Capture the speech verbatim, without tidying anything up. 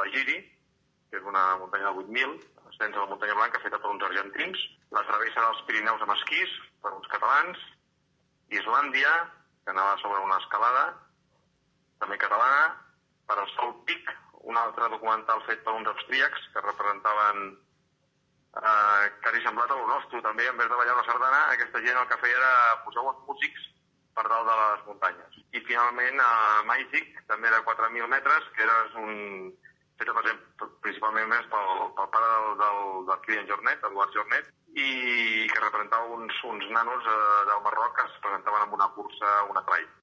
la Giri, que és una muntanya de vuit mil, ascens a la Muntanya Blanca feta per uns argentins, la travessa dels Pirineus amb esquís per uns catalans, Islàndia, que anava sobre una escalada, també catalana, per al Sol Pic, un altre documental fet per uns austríacs que representaven eh, quasi semblat a lo nostre, també, en vez de ballar una sardana, aquesta gent el que feia era posar uns músics per dalt de les muntanyes. I finalment a Maizik, també de quatre mil metres, que era un... feta per exemple, principalment més pel, pel pare del, del, del Kilian Jornet, Eduard Jornet, i que representava uns, uns nanos eh, del Marroc que es presentaven en una cursa, una trail.